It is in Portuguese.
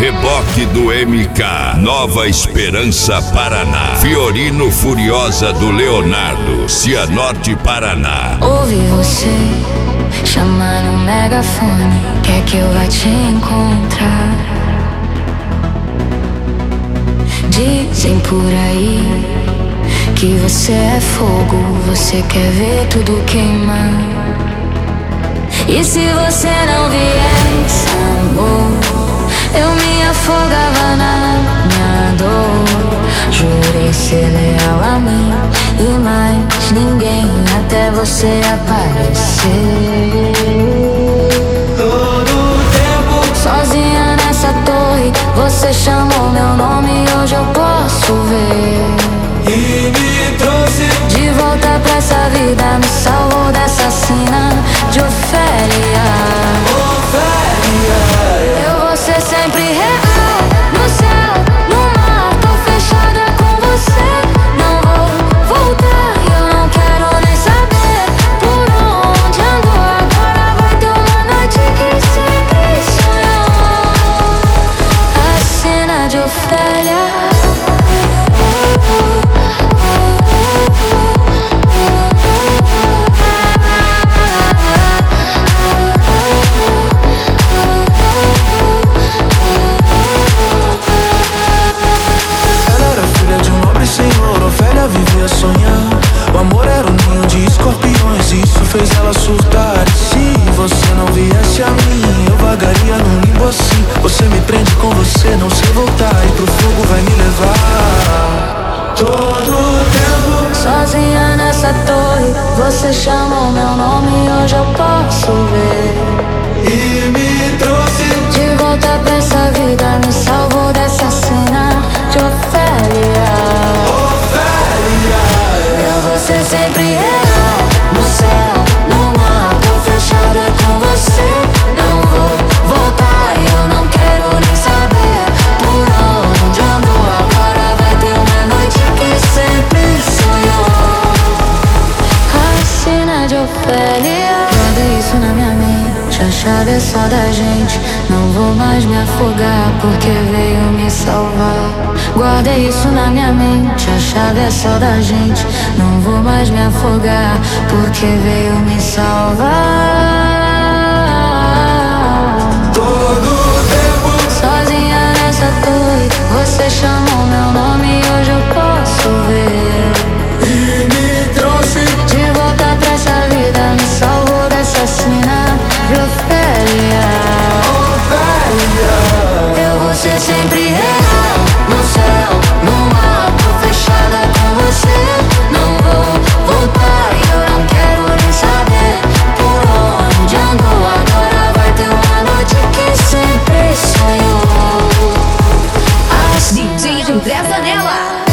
Reboque do MK, Nova Esperança, Paraná. Fiorino Furiosa do Leonardo, Cianorte, Paraná. Ouvi você chamar no megafone, quer que eu vá te encontrar? Dizem por aí que você é fogo, você quer ver tudo queimar. E se você não viesse, amor, eu me afogava na minha dor. Jurei ser leal a mim e mais ninguém, até você aparecer. Todo tempo Sozinha nessa torre, você chamou meu nome e hoje eu posso ver. e me trouxe De volta pra essa vida, me salvou dessa sina de Ofélia. Eu vou ser sempre real, no céu, no mar, tô fechada com você. Não vou voltar, eu não quero nem saber por onde ando. Agora vai ter uma noite que sempre sonhou, a cena de Ofélia. Senhor, Ofélia vivia a sonhar. O amor era um ninho de escorpiões, isso fez ela surtar. E se você não viesse a mim, eu vagaria num limbo assim. Você me prende com você, não sei voltar, e pro fogo vai me levar. Todo tempo Sozinha nessa torre, você chamou meu nome e hoje eu posso ver. e me trouxe De volta pra essa vida, me salvou dessa cena de Ofélia. Eu vou ser sempre real, no céu, no mar, tô fechada com você. Não vou voltar, eu não quero nem saber por onde ando. Agora vai ter uma noite que sempre sonhou, a cena de Ofélia. Guarda isso na minha mente, a chave é só da gente. Não vou mais me afogar porque veio me salvar. Guarda isso na minha mente, a chave é só da gente. Não vou mais me afogar porque veio me salvar. todo tempo Sozinha nessa torre, você chamou meu nome e hoje eu posso ver. e me trouxe De volta pra essa vida, me salvou dessa sina de Ofélia. Eu vou ser sempre real, no céu, no mar, tô fechada com você. Não vou voltar e eu não quero nem saber por onde ando. Agora vai ter uma noite que sempre sonhou, DJ André Zanella.